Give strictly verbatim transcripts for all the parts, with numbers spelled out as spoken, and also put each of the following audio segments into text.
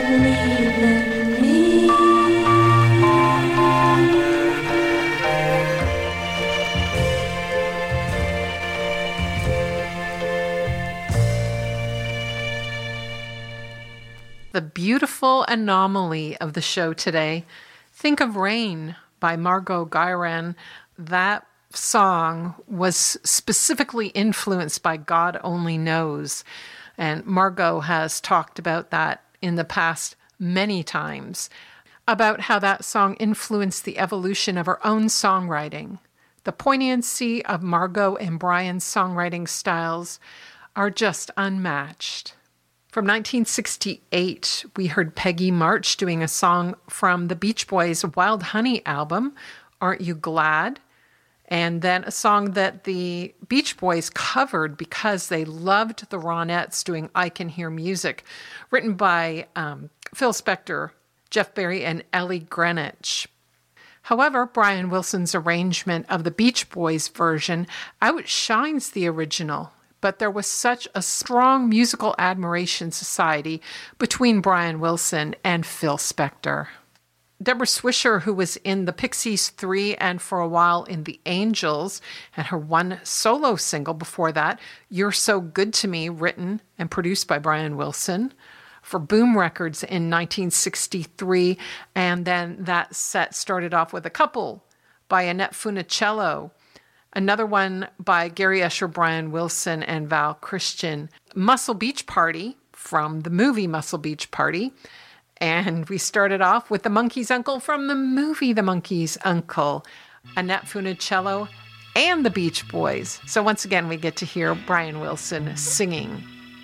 believe in me. The beautiful anomaly of the show today. Think of Rain by Margot Guiran. That song was specifically influenced by God Only Knows. And Margot has talked about that in the past many times, about how that song influenced the evolution of her own songwriting. The poignancy of Margot and Brian's songwriting styles are just unmatched. From nineteen sixty-eight, we heard Peggy March doing a song from the Beach Boys' Wild Honey album, Aren't You Glad? And then a song that the Beach Boys covered because they loved the Ronettes doing I Can Hear Music, written by um, Phil Spector, Jeff Berry, and Ellie Greenwich. However, Brian Wilson's arrangement of the Beach Boys version outshines the original. But there was such a strong musical admiration society between Brian Wilson and Phil Spector. Deborah Swisher, who was in the Pixies three and for a while in the Angels, and her one solo single before that, You're So Good to Me, written and produced by Brian Wilson, for Boom Records in nineteen sixty-three. And then that set started off with a couple by Annette Funicello, another one by Gary Usher, Brian Wilson, and Val Christian. Muscle Beach Party from the movie Muscle Beach Party. And we started off with The Monkey's Uncle from the movie The Monkey's Uncle, Annette Funicello, and the Beach Boys. So once again, we get to hear Brian Wilson singing.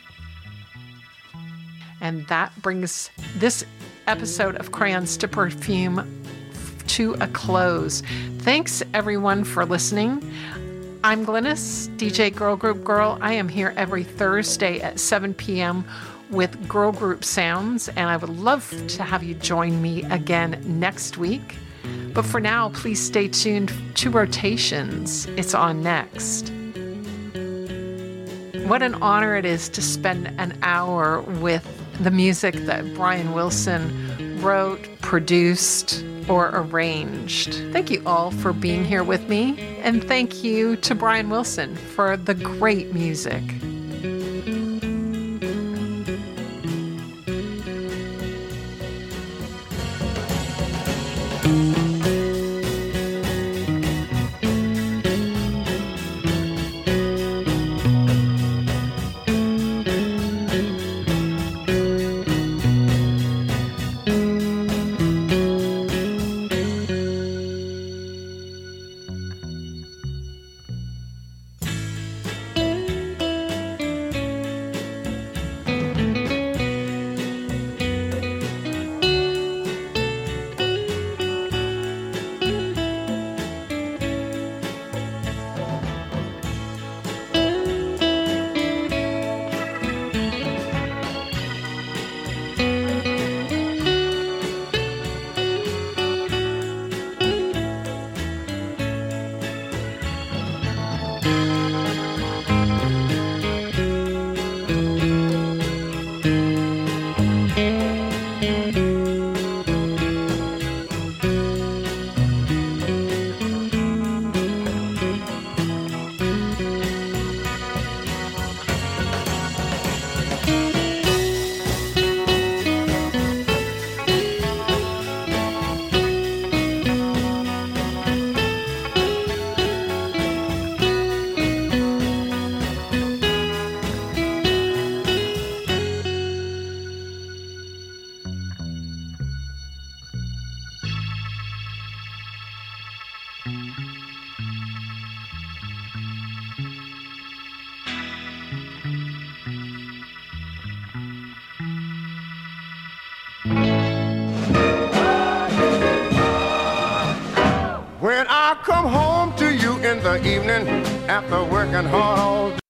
And that brings this episode of Crayons to Perfume to a close. Thanks everyone for listening. I'm Glynis, D J Girl Group Girl. I am here every Thursday at seven p.m. with Girl Group Sounds, and I would love to have you join me again next week. But for now, please stay tuned to Rotations. It's on next. What an honor it is to spend an hour with the music that Brian Wilson wrote, produced, or arranged. Thank you all for being here with me, and thank you to Brian Wilson for the great music. When I come home to you in the evening after working hard all day.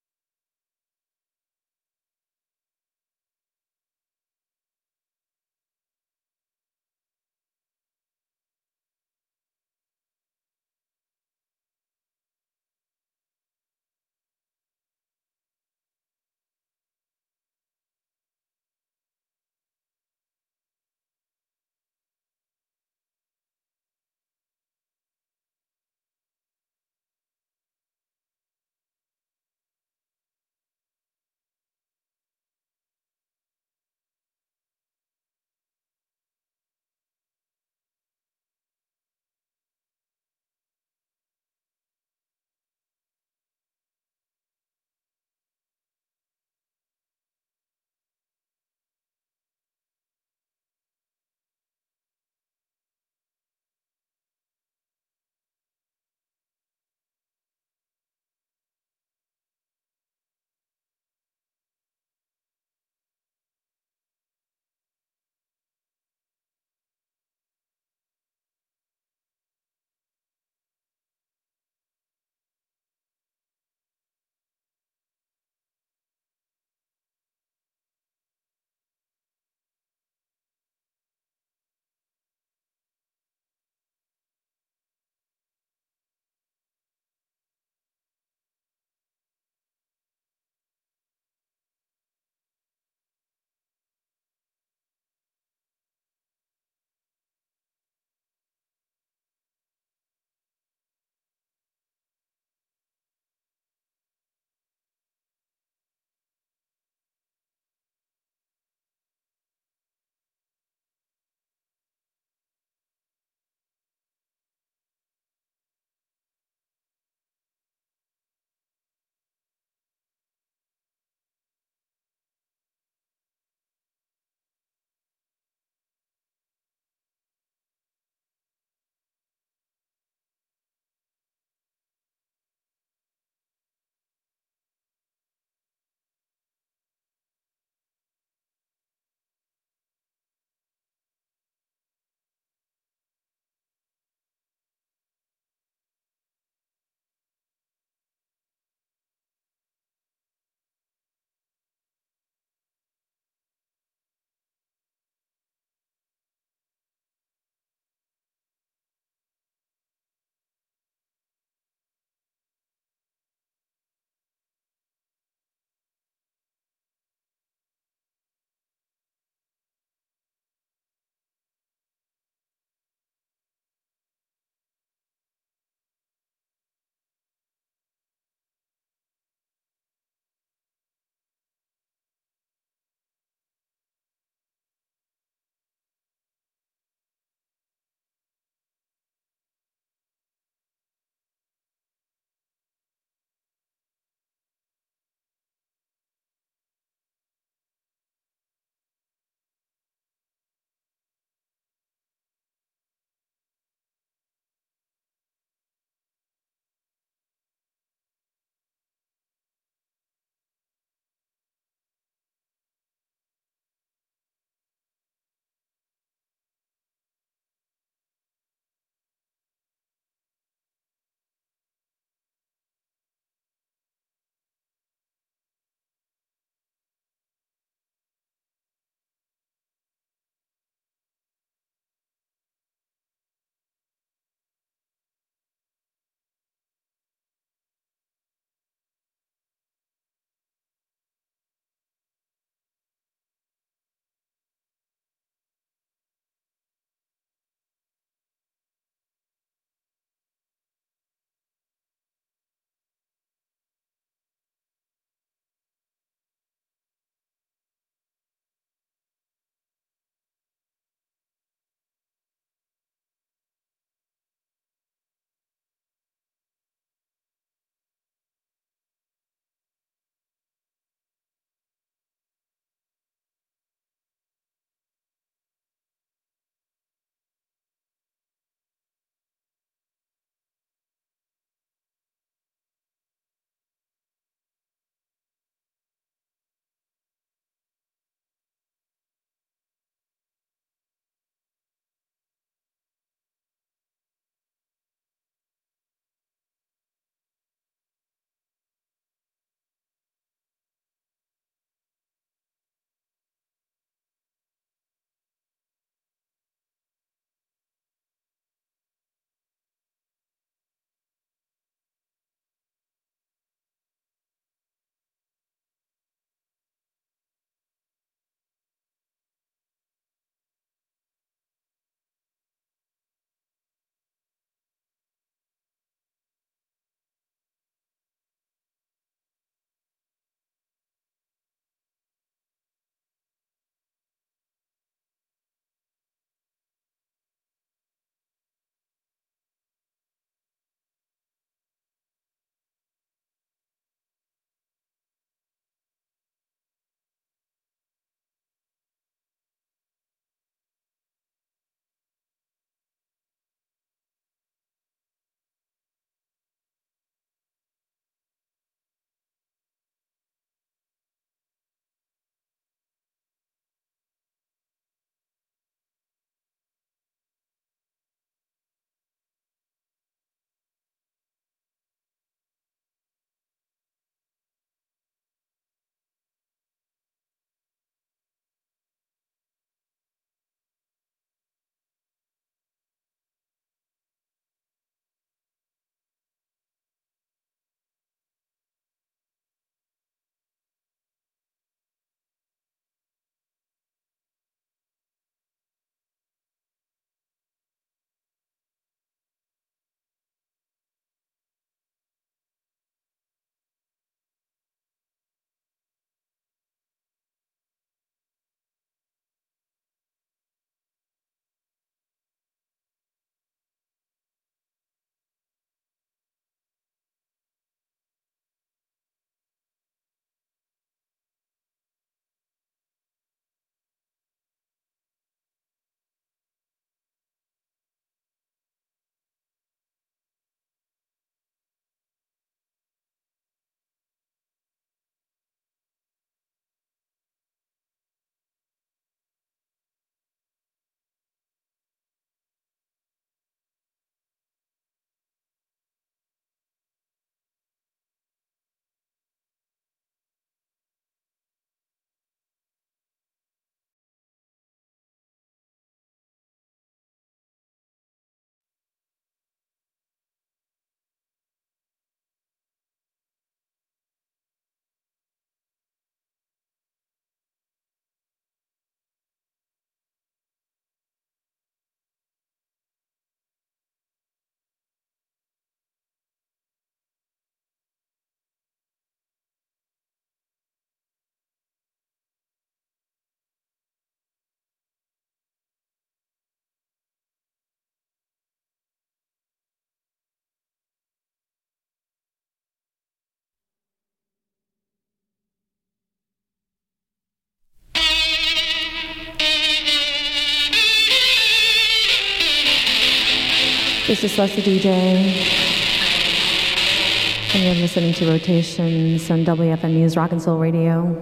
This is Leslie D J, and you're listening to Rotations on W F M U's Rock and Soul Radio.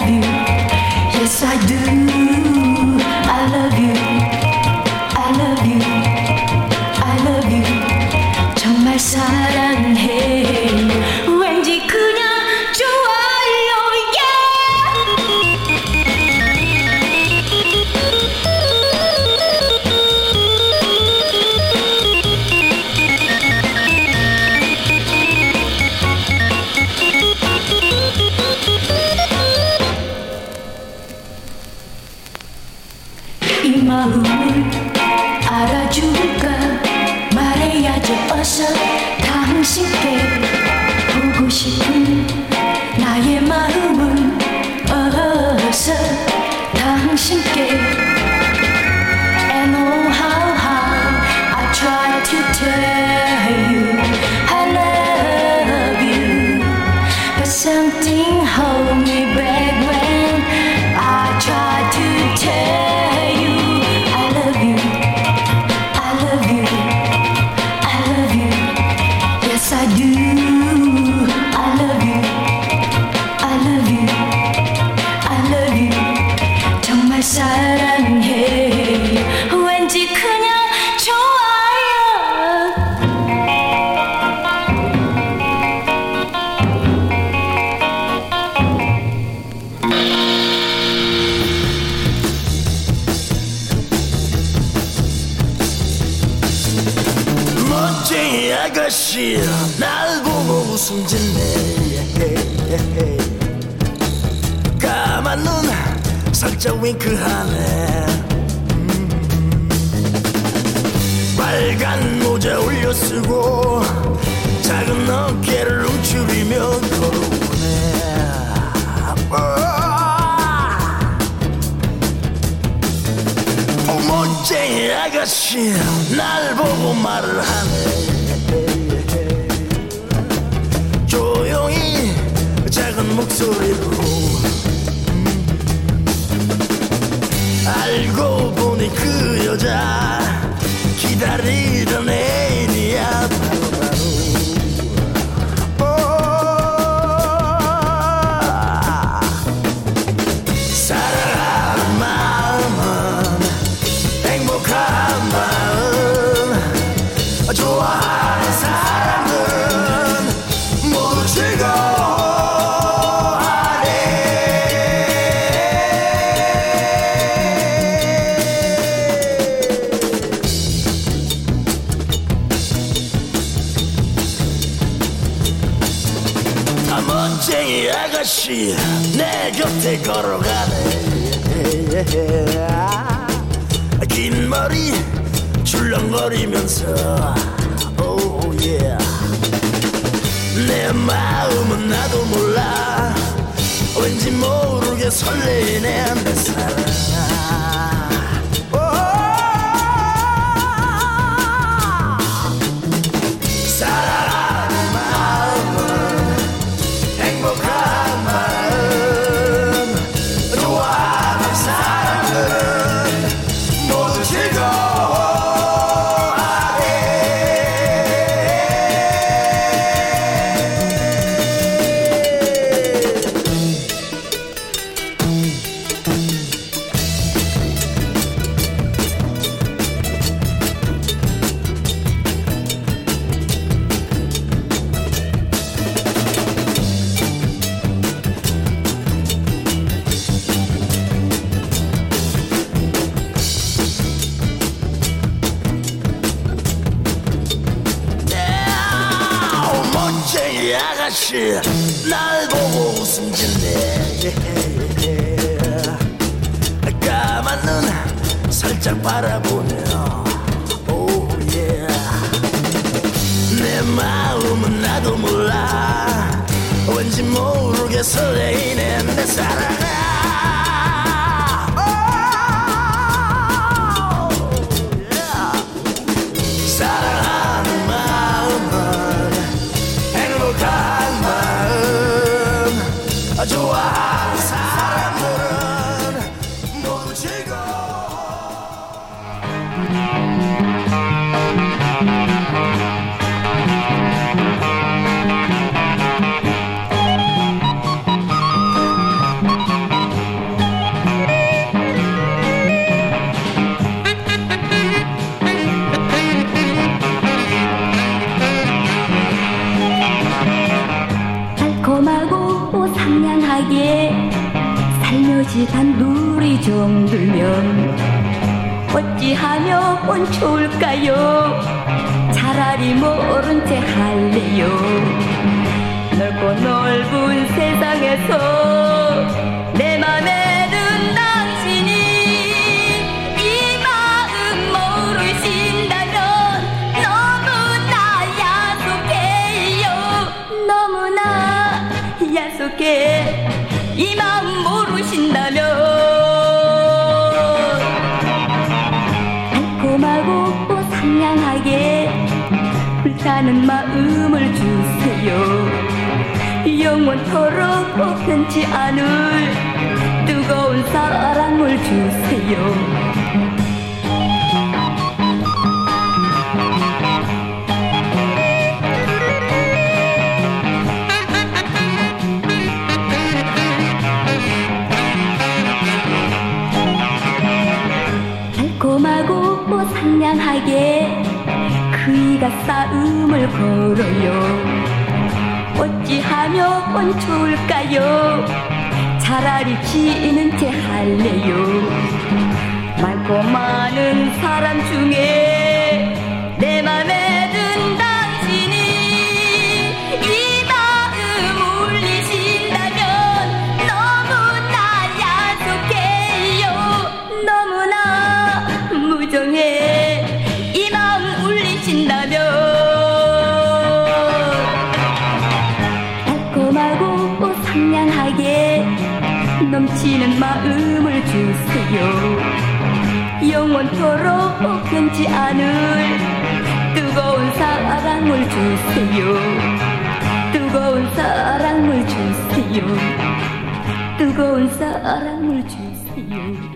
Yes, I do. I love you. I love you. 네 마음을 알아줄까 말해야죠 어서 당신께 보고 싶은 나의 마음을 어서 당신께 And oh how how I try to tell you I love you But something hold me back when I try to tell you I love you I love you I love you Yes I do I love you I love you I love you 정말 사랑해 왠지 그냥 멋쟁이 아가씨 날 보고 웃음 짓네 까만 눈 살짝 윙크하네 음. 빨간 모자 올려 쓰고 작은 어깨를 움츠리며 걸어오네 어, 멋쟁이 아가씨 날 보고 말을 하네 조용히 작은 목소리로 알고 보니 그 여자 기다리던 애인이야 바로바로 사랑하는 마음은 행복한 마음 좋아하는 사람은 모두 즐거워 멋쟁이 아가씨 내 곁에 걸어가네 긴 머리 출렁거리면서 oh yeah 내 마음은 나도 몰라 왠지 모르게 설레네 내 사랑아 아가씨 날 보고 웃음 짓네 까만 눈 살짝 바라보며 oh yeah 내 마음은 나도 몰라 왠지 모르게 설레이네 내 사랑아 좋아하는 사람들은 모두 즐거워 살며시 단둘이 정들면 어찌하면 좋을까요 차라리 모른 채 할래요 넓고 넓은 세상에서 내 맘에 든 당신이 이 하는 마음을 주세요. 영원토록 변치 않을 뜨거운 사랑을 주세요. 달콤하고 상냥하게 그이가 싸움을 걸어요. 어찌하면 좋을까요? 차라리 지는 채 할래요. 맑고 많은 사람 중에 내 맘에 든 당신이 이 마음 울리신다면 너무나 야속해요. 너무나 무정해 이 마음 울리신다면. 달콤하고 상냥하게 넘치는 마음을 주세요. 영원토록 변치 않을 뜨거운 사랑을 주세요. 뜨거운 사랑을 주세요. 뜨거운 사랑을 주세요.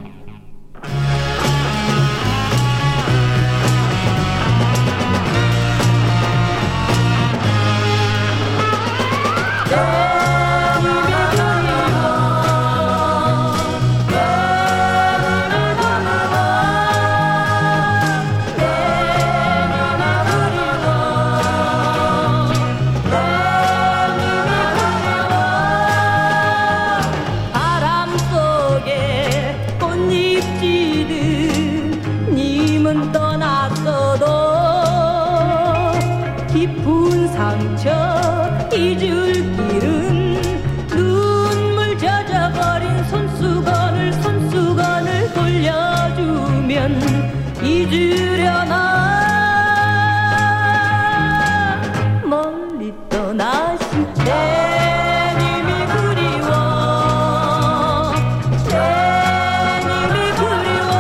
잊으려나 멀리 떠나신 내 님이 그리워. 내 님이 그리워.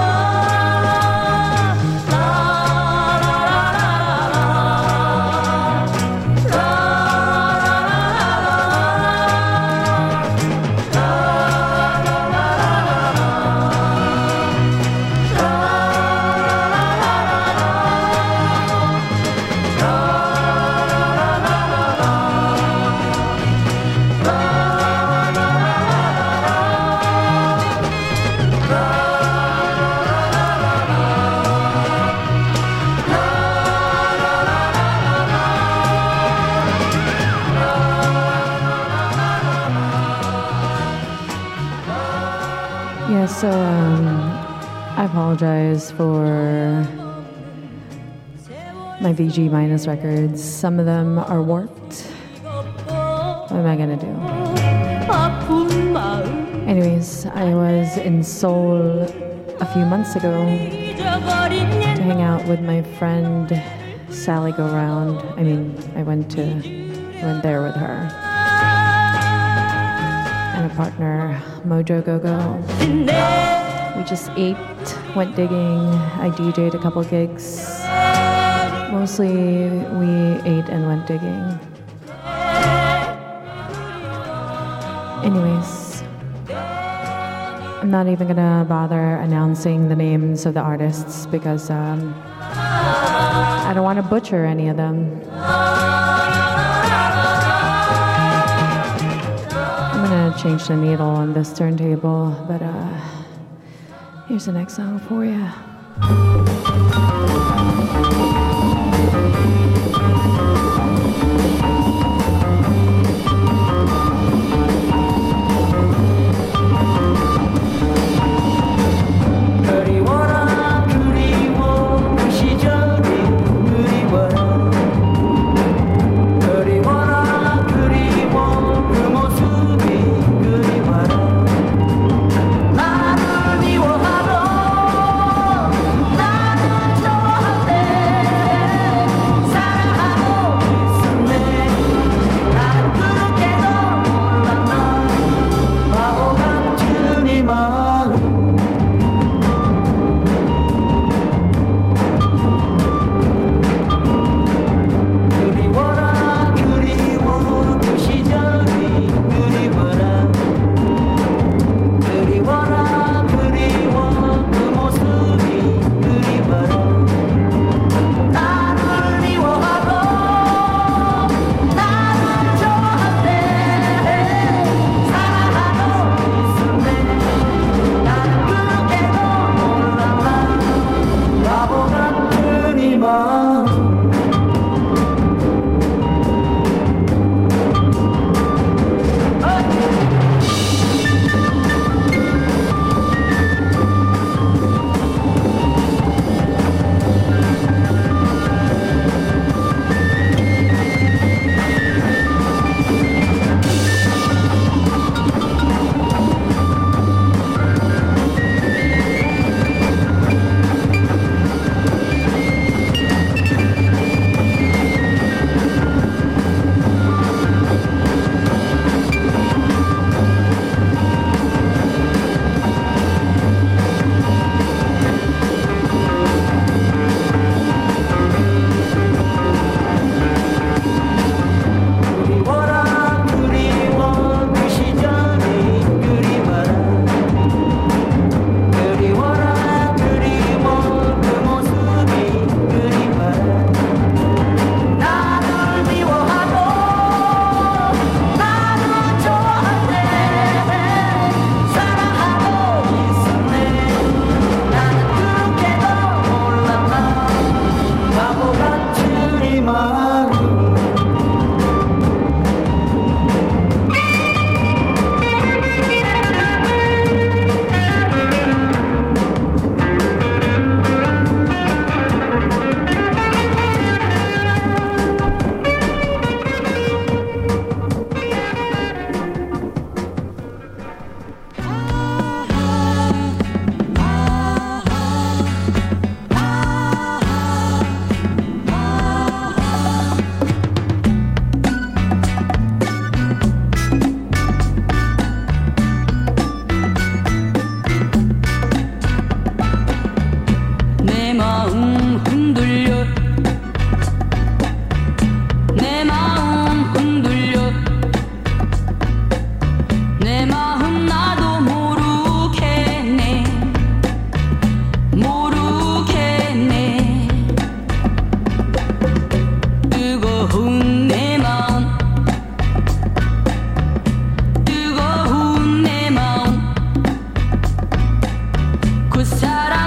Yeah, so um, I apologize for my V G minus records. Some of them are warped. What am I gonna do? Anyways, I was in Seoul a few months ago to hang out with my friend Sally Go Round. I mean, I went to went there with her. And a partner, Mojo Go-Go. We just ate, went digging, I D J'd a couple gigs. Mostly we ate and went digging. Anyways, I'm not even gonna bother announcing the names of the artists because um, I don't want to butcher any of them. I'm gonna change the needle on this turntable, but uh, here's the next song for you. 그리워라 그리워 그 시절이 그리워라 그리워라 그리워 그 모습이 그리워라 나를 미워하던 나는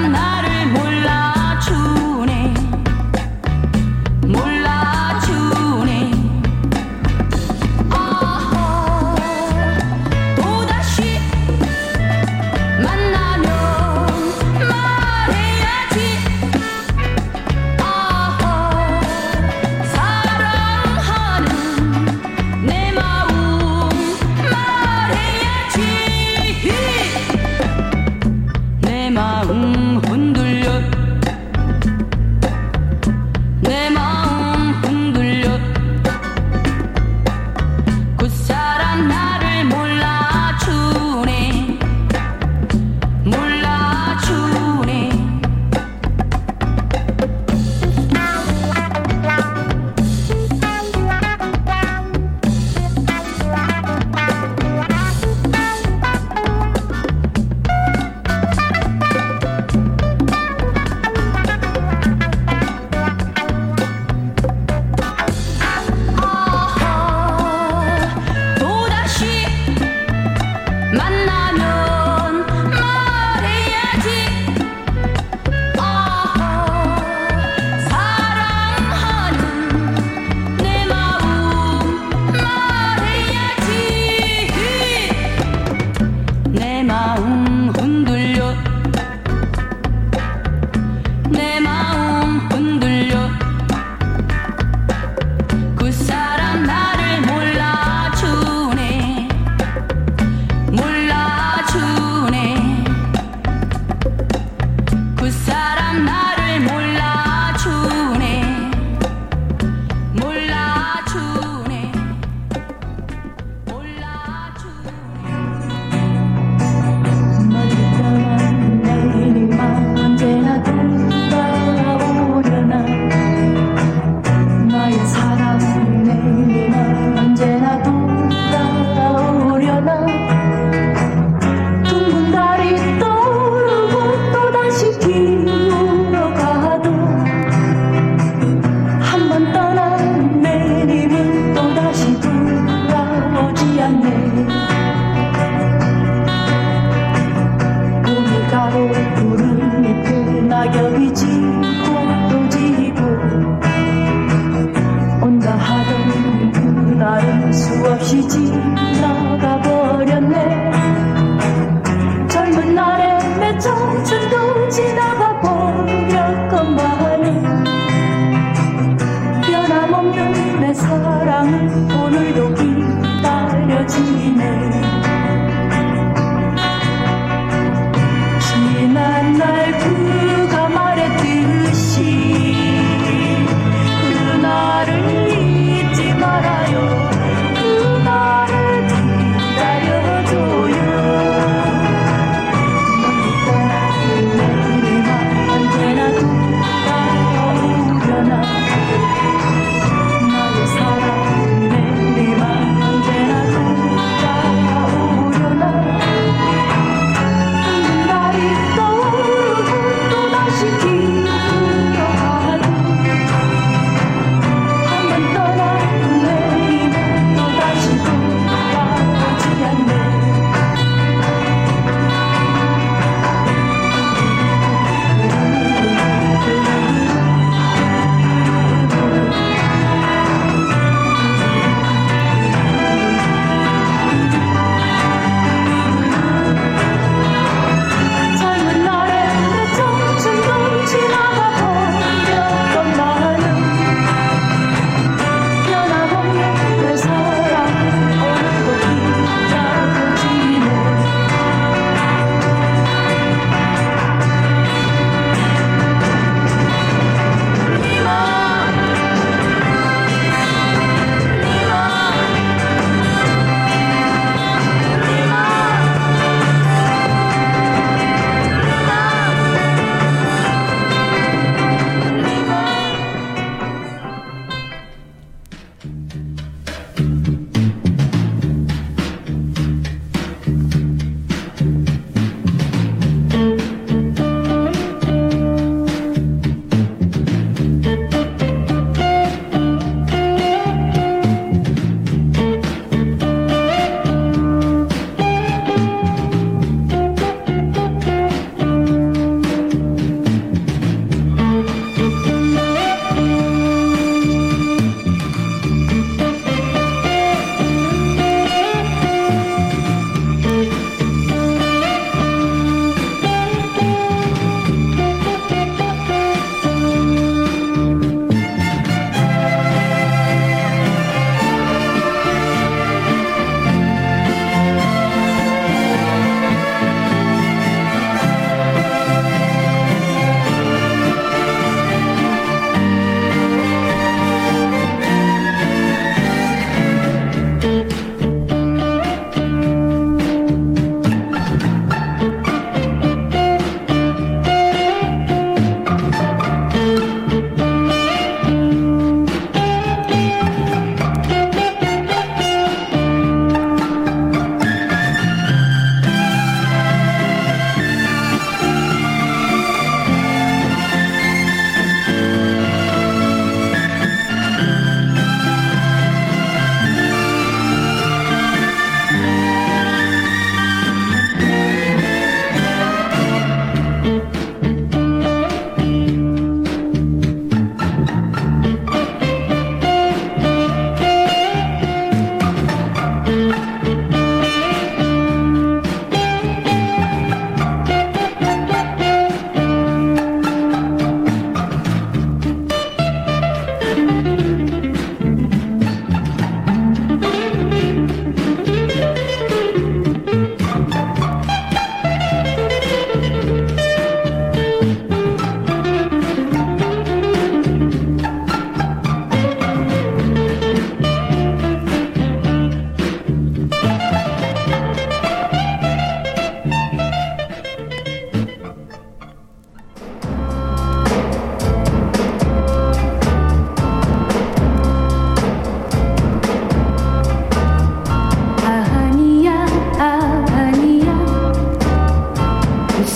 나를 몰라주네 몰라주네 아하 또다시 만나면 말해야지 아하 사랑하는 내 마음 말해야지 내 마음 혼자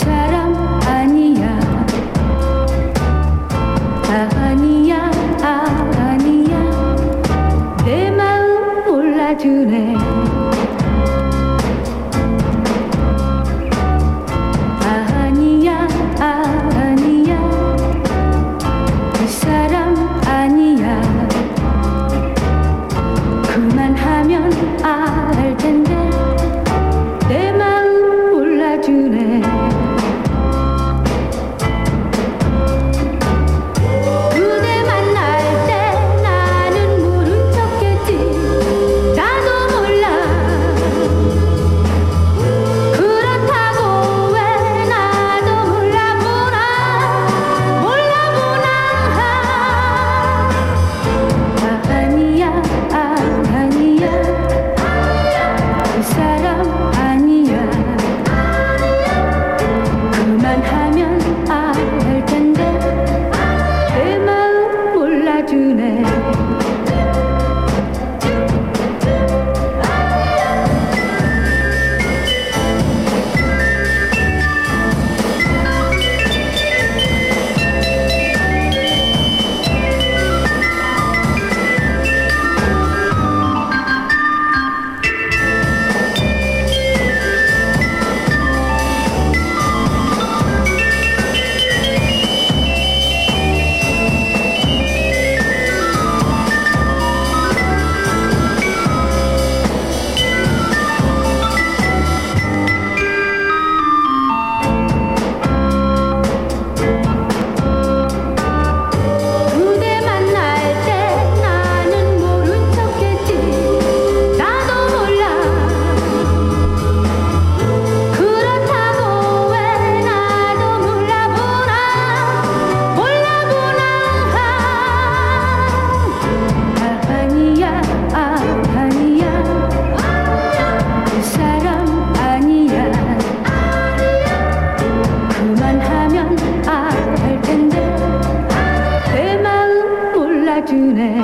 사람 아니야 아니야 아니야 내 마음 몰라주네 아니야 아니야 그 사람 아니야 그만하면 알 텐데 내 마음 몰라주네 그대 만날 때 나는 모른 척했지 나도 몰라 그렇다고 왜 나도 몰라보나 몰라보나 아니야 아니야 그 사람 아니야 그만하면 알 텐데 내 마음 몰라주네 그대 만날 때 나는 모른 척했지 나도 몰라 그렇다고 왜 나도 몰라보나 몰라보나 아니야 아니야 그 사람 아니야 그만하면 알 텐데 내 마음 몰라주네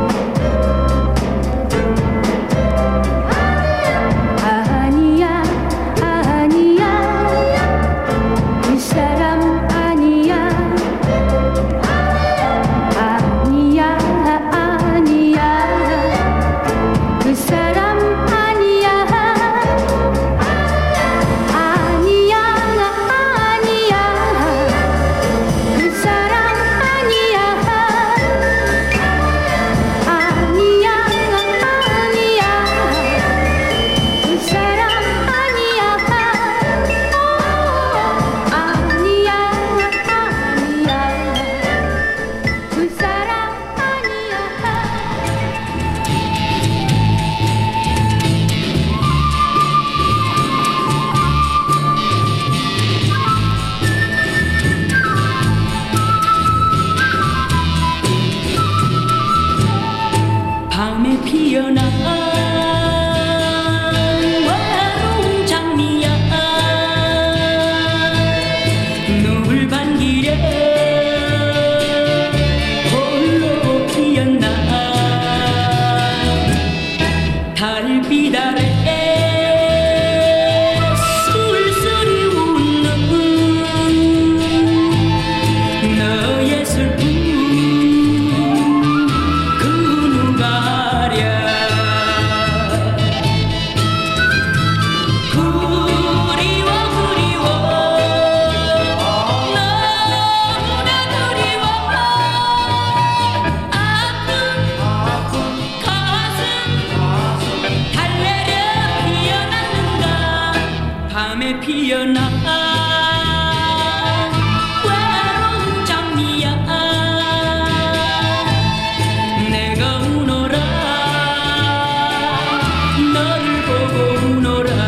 아니야 아니야 그 사람 아니야 아니야 아니야 그 사람 아니야 아니야 아니야 그 사람 아니야 아니야 아니야 그 사람 아니야 오, 아니야 아니야 그 사람 아니야 밤에 피어난 외로운 장미야 누굴 반기려 홀로 피었나 달빛 아래 술술이 웃는 너의 슬픔 그 누가랴 그리워 그리워 너무나 그리워 아픈 가슴 달래려 피어났는가 밤에 피어난 외로운 장미야 내가 우노라 너를 보고 우노라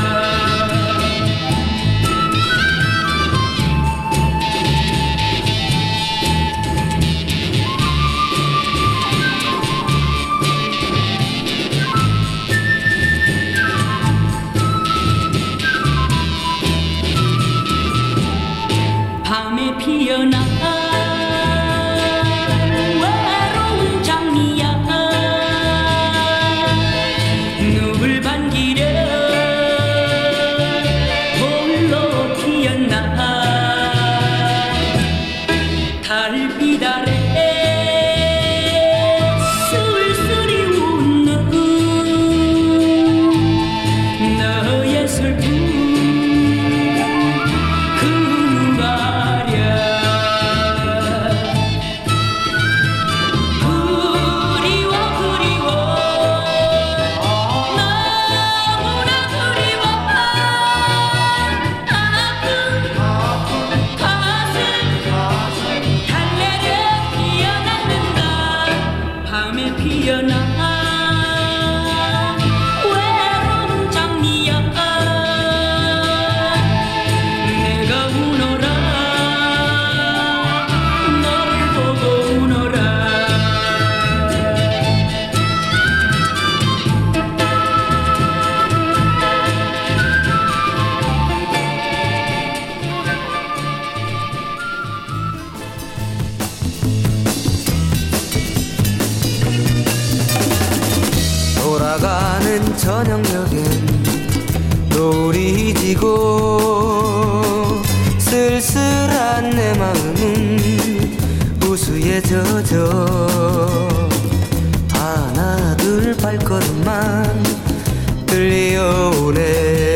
밤에 피어난 외로운 장미야 누굴 반기려 홀로 피었나 저녁녘엔 노을이 지고 쓸쓸한 내 마음은 우수에 젖어 하나 둘 발걸음만 들려오네.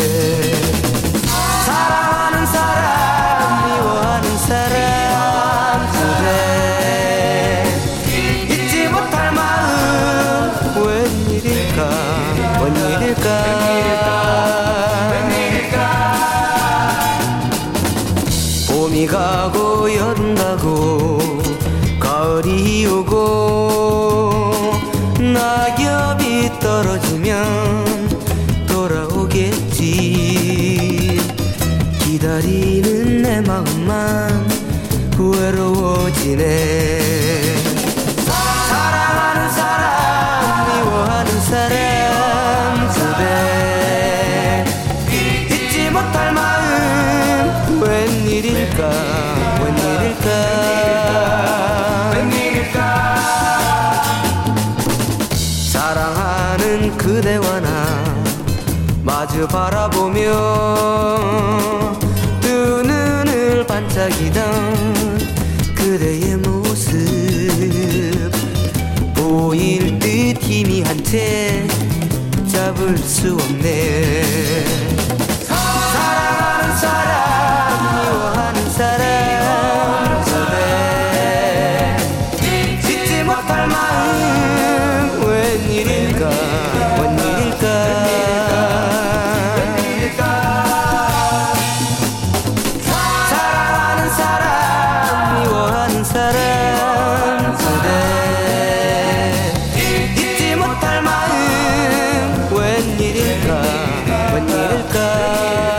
사랑하는 사람 미워하는 사람 그대 잊지 못할 마음 웬일일까 웬일일까 봄이 가고 여름 가고 가을이 오고 낙엽이 떨어지면 돌아오겠지. 기다리는 내 마음만 외로워지네. 사랑하는 사람 미워하는 사람 그대 잊지 못할 마음 웬일일까 웬일일까 웬일일까. 사랑하는 그대와 나 마주 바라보며 두 눈을 반짝이던 그대의 모습 보일 듯 희미한 채 잡을 수 없네. 사랑하는 사람 미워하는 사람 그대 잊지 못할 마음 웬일일까 웬일일까 사랑하는 사람 미워하는 사람 그대 잊지 못할 마음 웬일일까 웬일일까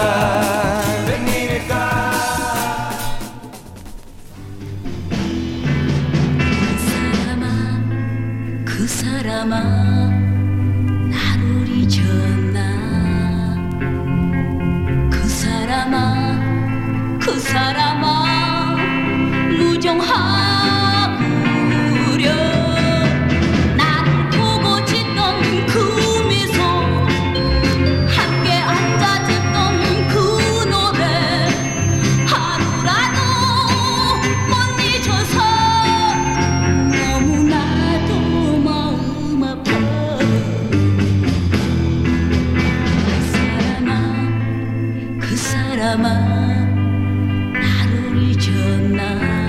그 사람아 나를 잊었나. 그 사람아 그 사람아 무정하구려. 나를 보고 짓던 그 미소 함께 앉아 듣던 그 노래 하루라도 못 잊어서 너무나도 마음 아파. 그 사람아 그 사람아 나를 잊었나.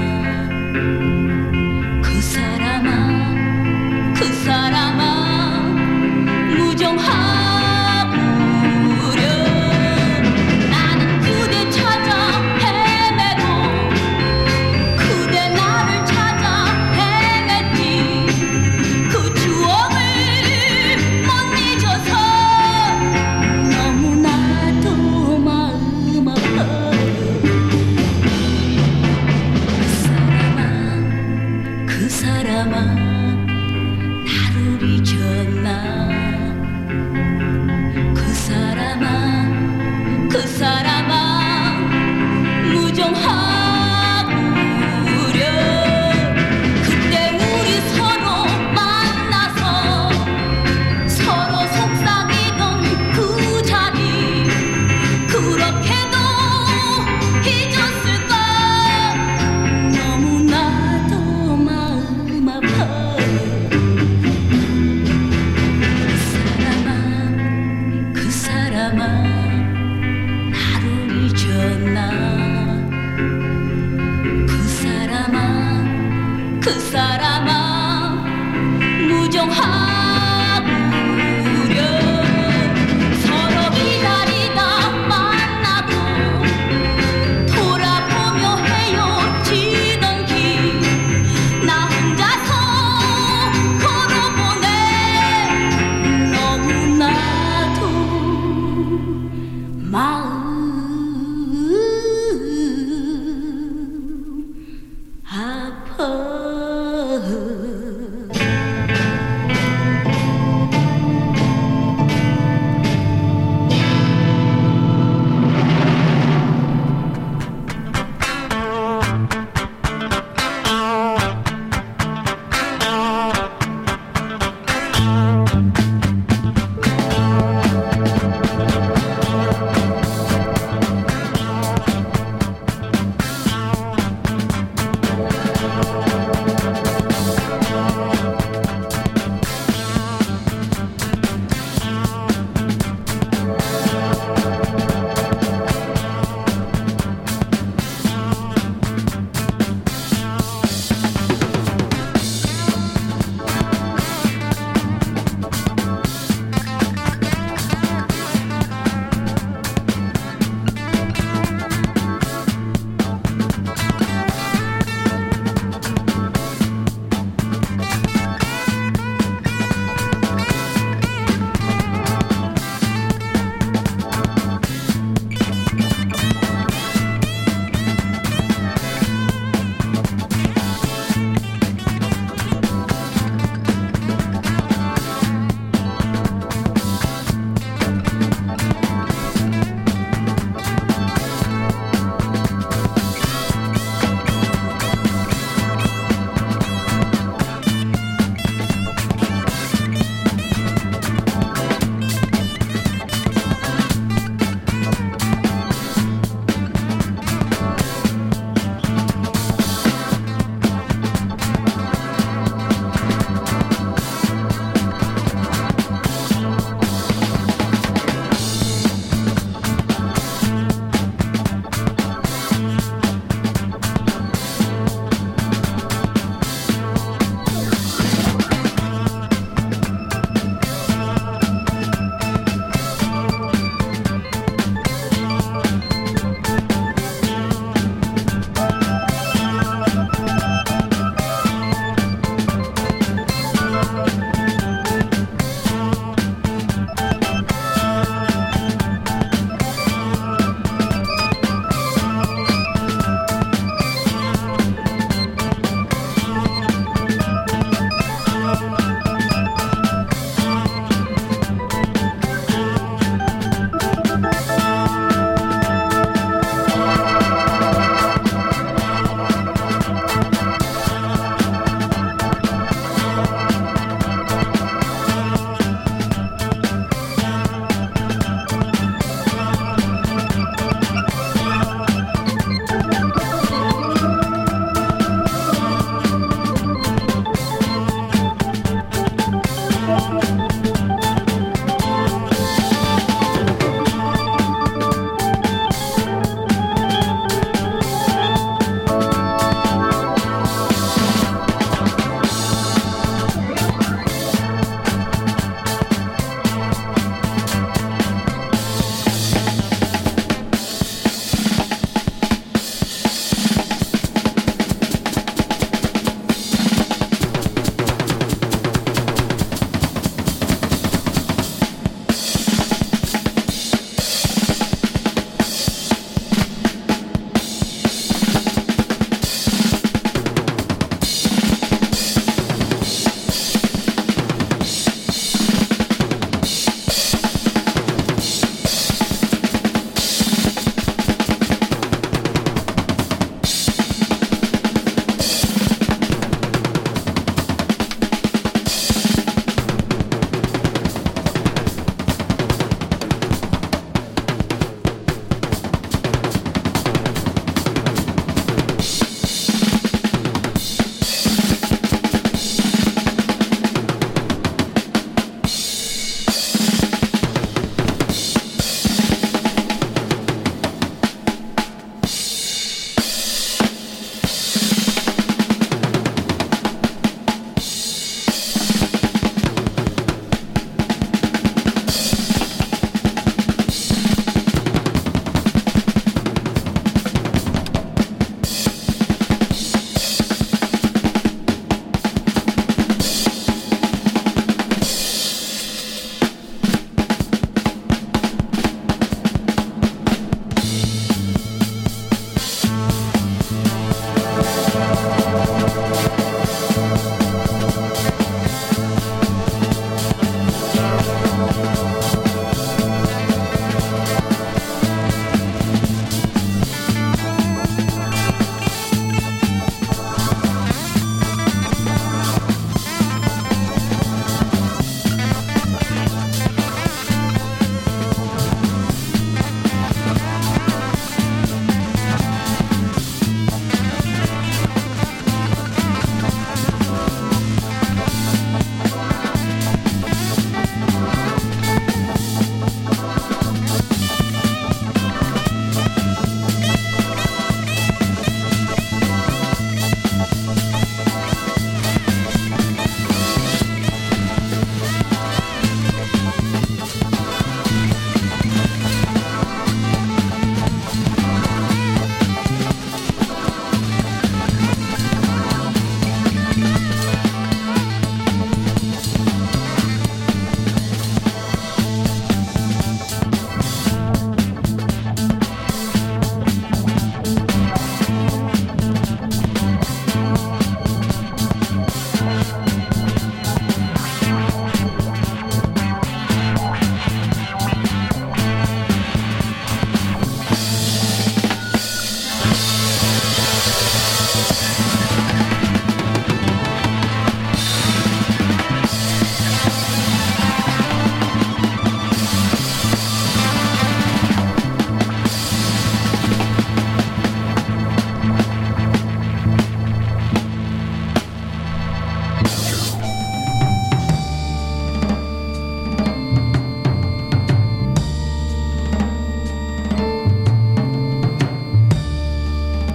그 사람아 그 사람아 무정하구려. 나는 그대 찾아 헤매고 그대 나를 찾아 헤맸지. 그 추억을 못 잊어서 너무나도 마음 아파. 그 사람아 나를 잊었나. 그 사람아 그 사람아 무정하구려. 그때 우리 서로 만나서 서로 속삭이던 그 자리 그렇게도 잊었을까. 너무나도 마음 아파. 그 사람아 그 사람아 나를 잊었나.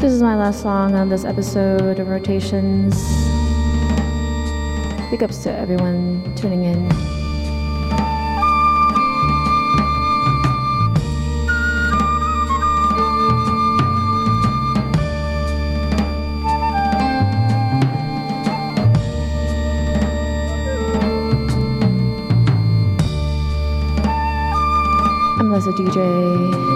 This is my last song on this episode of Rotations. Big ups to everyone tuning in. I'm Lessa D J.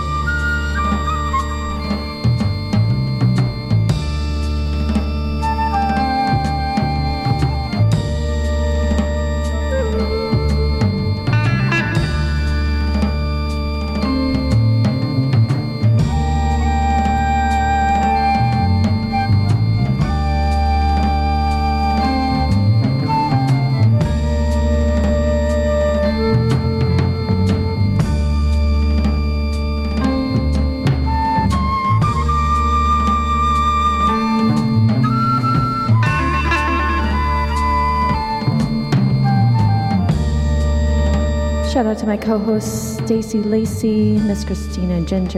Shout out to my co-hosts Stacy Lacey, Miss Christina Ginger.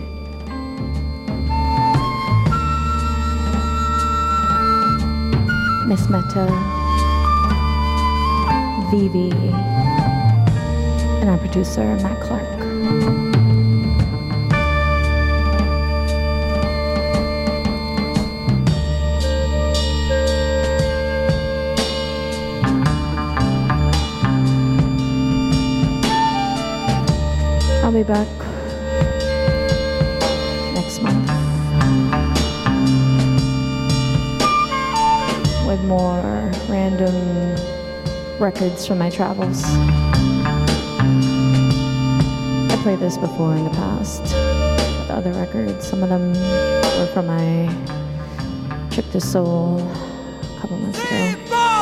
Miss Meta, Vivi, and our producer Matt Clark. I'll be back next month with more random records from my travels. I played this before in the past with other records. Some of them were from my trip to Seoul a couple months ago.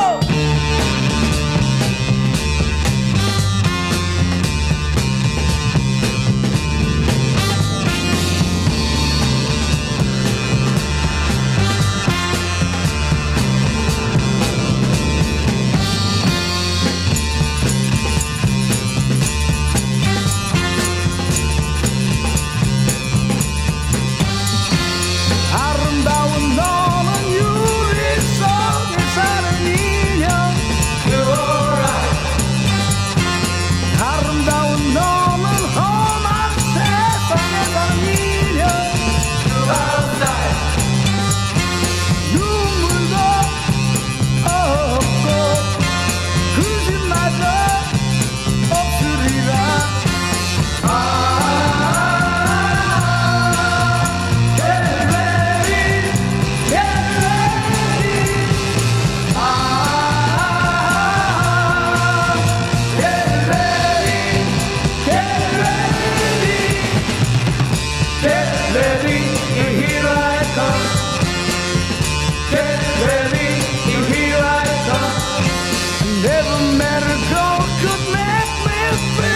아름다운 너는 유리 속에 사는 인형 You're alright 아름다운 너는 험한 세상에 사는 인형 You're outside 눈물도 없고 근심마저 없으리라 아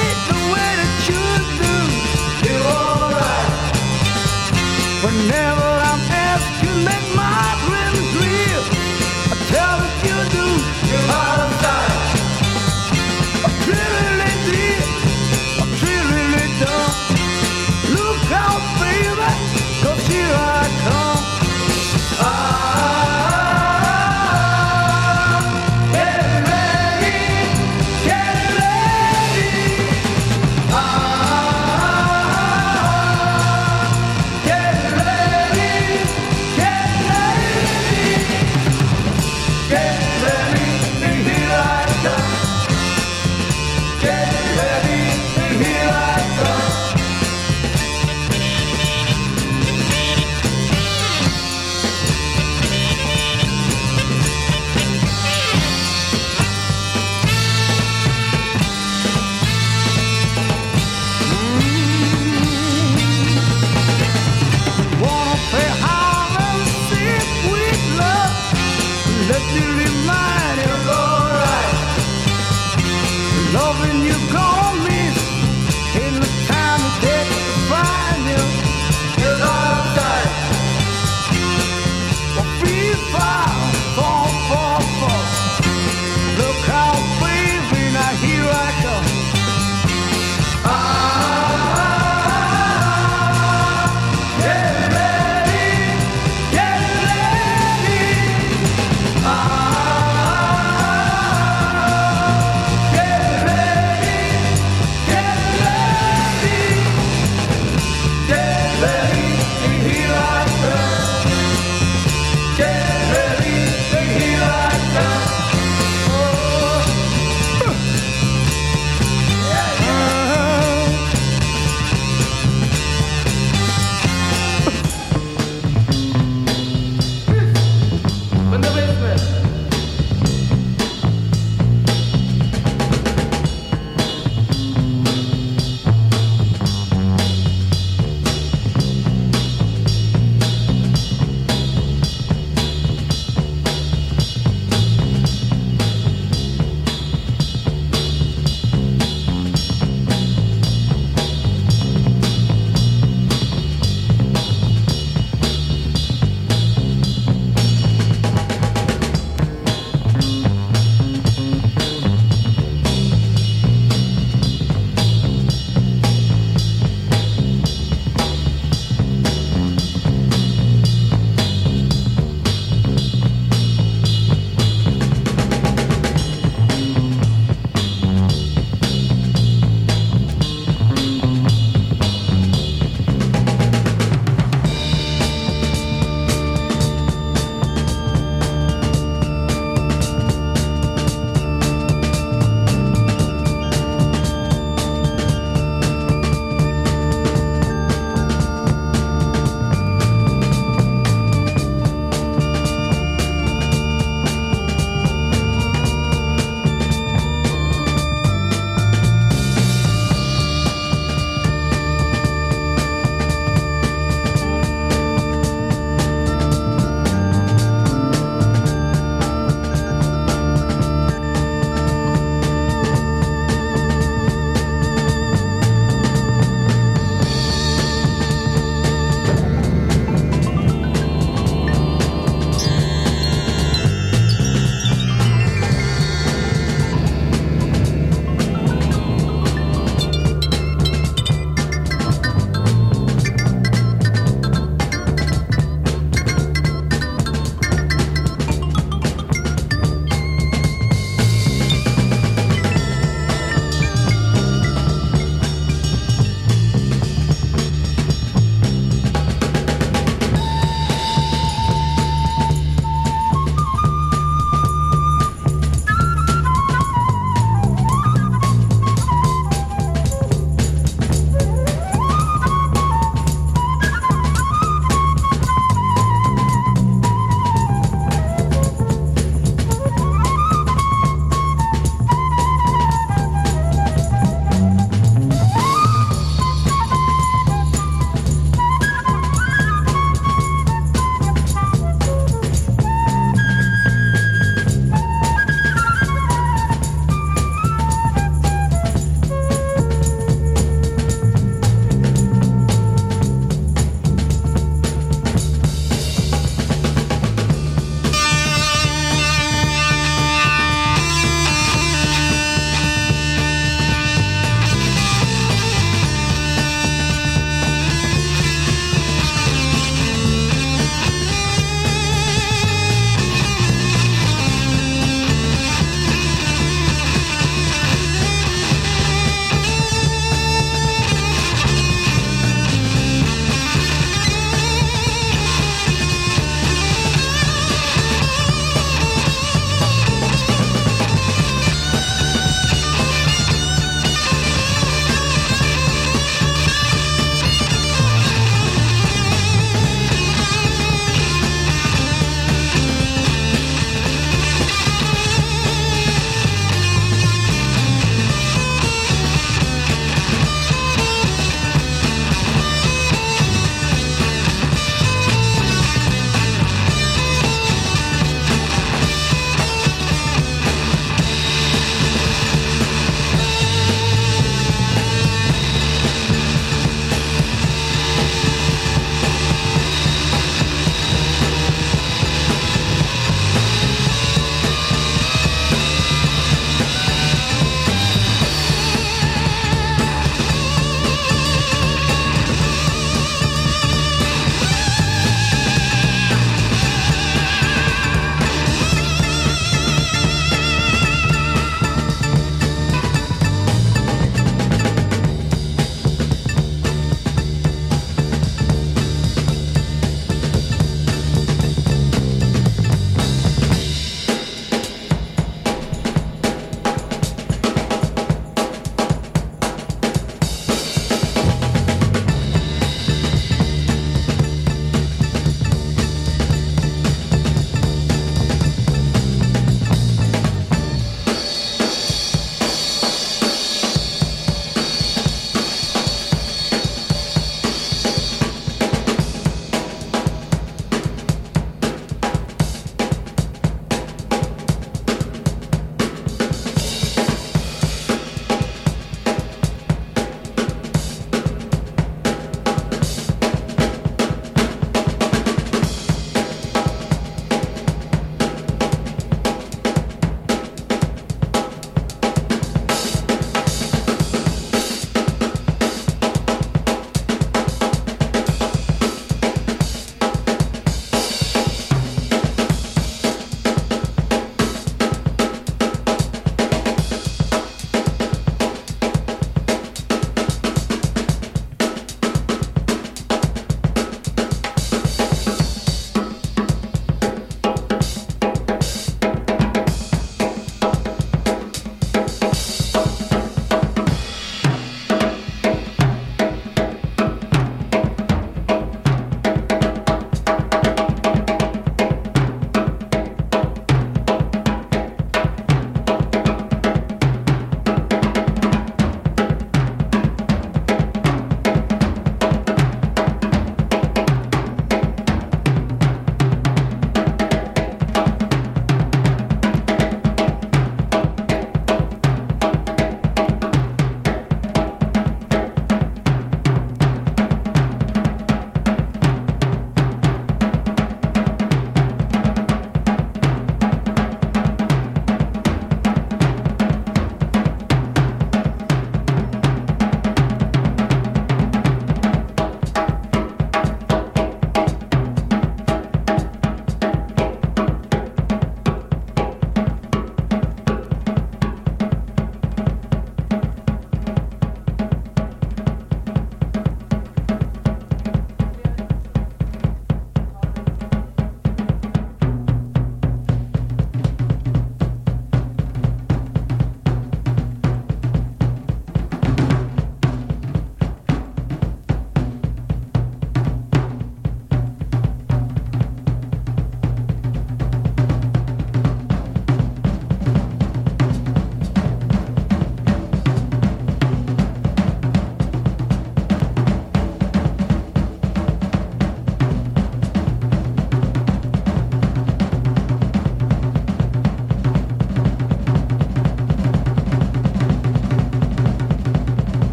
Never